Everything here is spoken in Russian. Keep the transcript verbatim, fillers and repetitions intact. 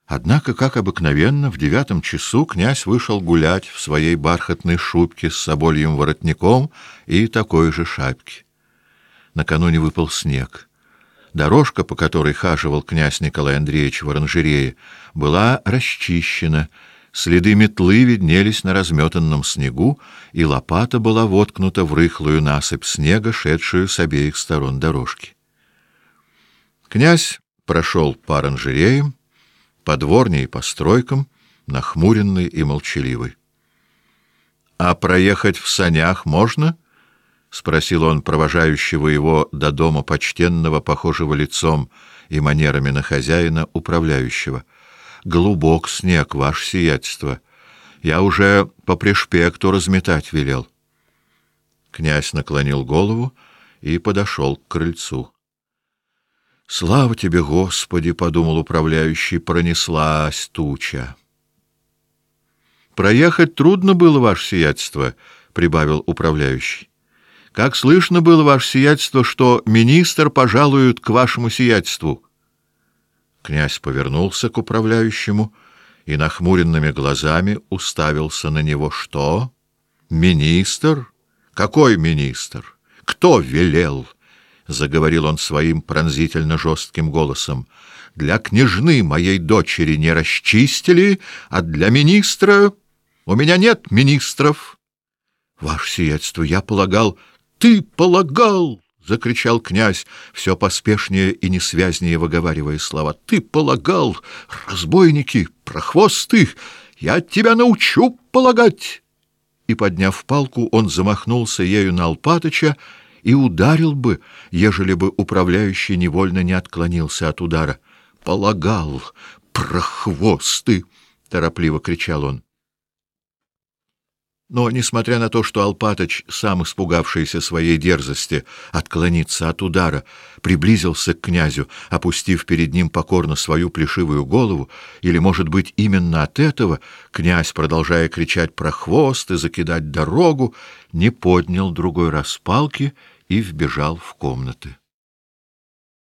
Однако, как обыкновенно, в девятом часу князь вышел гулять в своей бархатной шубке с собольем воротником и такой же шапке. Накануне выпал снег. Дорожка, по которой хаживал князь Николай Андреевич в оранжерее, была расчищена, следы метлы виднелись на разметанном снегу, и лопата была воткнута в рыхлую насыпь снега, шедшую с обеих сторон дорожки. Князь прошел по оранжереям, по дворне и по стройкам, нахмуренный и молчаливый. — А проехать в санях можно? — спросил он провожающего его до дома почтенного, похожего лицом и манерами на хозяина, управляющего. — Глубок снег, ваше сиятельство. Я уже по пришпекту разметать велел. Князь наклонил голову и подошел к крыльцу. — Слава тебе, Господи, — подумал управляющий, — пронеслась туча. — Проехать трудно было, ваше сиятельство, — прибавил управляющий. — Как слышно было, ваше сиятельство, что министр пожалует к вашему сиятельству. Князь повернулся к управляющему и нахмуренными глазами уставился на него. — Что? Министр? Какой министр? Кто велел? — заговорил он своим пронзительно жестким голосом. — Для княжны моей дочери не расчистили, а для министра... У меня нет министров. — Ваше сиятельство, я полагал... — Ты полагал! — закричал князь, все поспешнее и несвязнее выговаривая слова. — Ты полагал! Разбойники, прохвосты! Я тебя научу полагать! И, подняв палку, он замахнулся ею на Алпатыча и ударил бы, ежели бы управляющий невольно не отклонился от удара. — Полагал! Прохвосты! — торопливо кричал он. Но, несмотря на то, что Алпатыч, сам испугавшийся своей дерзости отклониться от удара, приблизился к князю, опустив перед ним покорно свою плешивую голову, или, может быть, именно от этого князь, продолжая кричать про хвост и закидать дорогу, не поднял другой раз палки и вбежал в комнаты.